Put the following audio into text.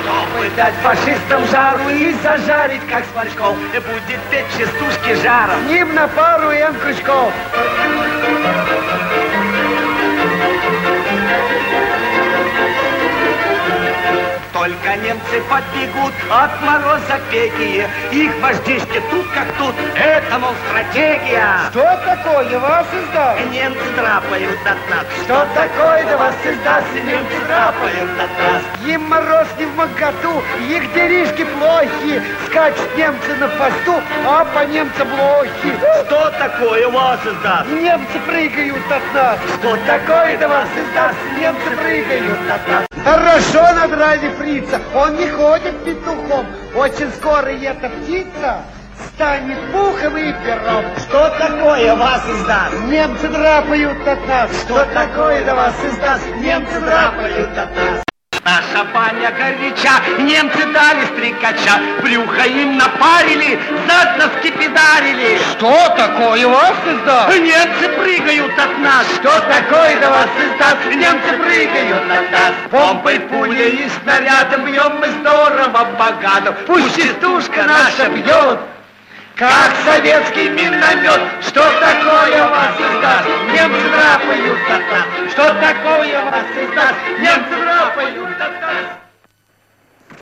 Чтобы дать фашистам жару и зажарить, как сморчков, будет петь частушки жаром. С ним на пару М. Крючков. Только немцы подбегут от мороза пекие. Их вождище тут как тут, это, мол, стратегия. Что такое вас издаст? Немцы драпают от нас. Что такое до вас издаст? Немцы драпают от нас. Им мороз не в моготу, их делишки плохи. Скачут немцы на посту, а по немцам лохи. Что такое вас издаст? Немцы прыгают от нас. Что такое до вас издаст? Немцы прыгают от нас. Хорошо надрали фрица, он не ходит петухом. Очень скоро и эта птица станет пухом и пером. Что такое вас издаст? Немцы драпают от нас. Что такое до вас издаст? Немцы драпают от нас. Наша баня горяча, немцы дали стрекача, брюхо им напарили, зад нас скипидарили. Что такое вас издаст? Немцы прыгают от нас. Что такое до вас издаст? Немцы прыгают от нас. Бомбой, пулей и снарядом бьем мы здорово, богато. Пусть частушка наша бьет, как советский миномет. Что такое вас издаст? Немцы драпают от нас. Что такое вас издаст? Немцы драпают от нас.